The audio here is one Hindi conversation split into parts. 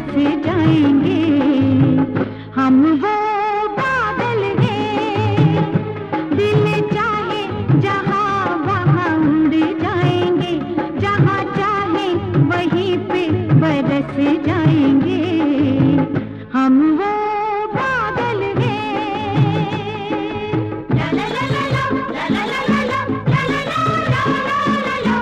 बरस जाएंगे। हम वो बादल हैं, दिल चाहे जहाँ वहाँ उड़ जाएंगे, जहाँ चाहे वहीं पे बरस जाएंगे। हम वो बादल हैं। ला ला ला ला ला ला ला ला ला ला ला ला ला ला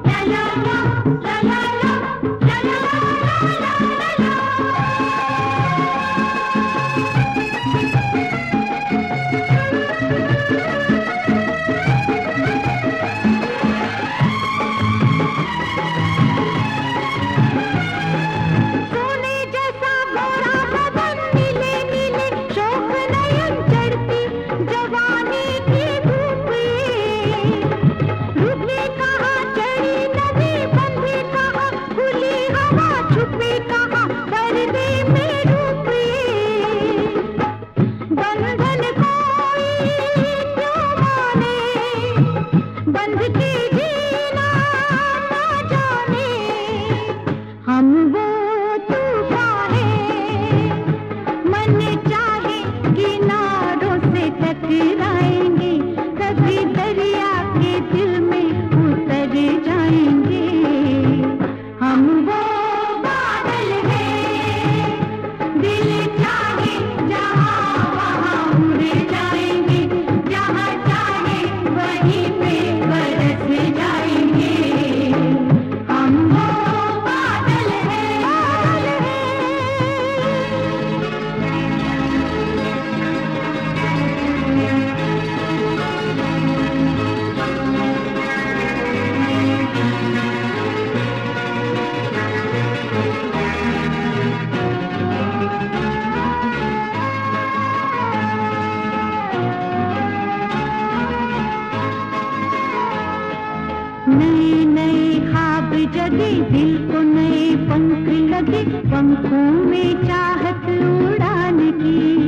नए नए ख्वाब जगे, दिल को नए पंख लगे, पंखों में चाहत उड़ान की।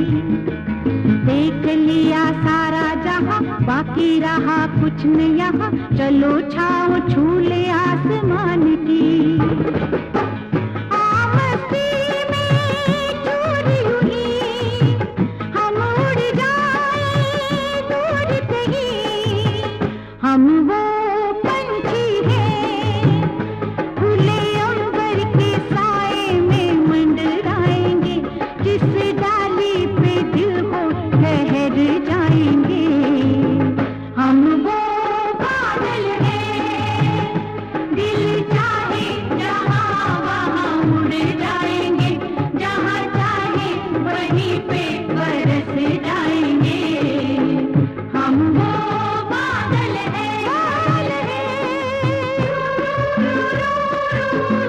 देख लिया सारा जहां, बाकी रहा कुछ न यहाँ, चलो छाओ छू ले आसमान की। हम वो पंछी हैं, खुले अंबर के साए में मंडराएंगे, जिस डाली पे दिल हो ठहर जाएंगे। हम वो बादल हैं, दिल चाहे जहाँ वहाँ उड़ जाएंगे, जहाँ चाहे वहीं पे बरस जाएंगे। हम वो बादल हैं।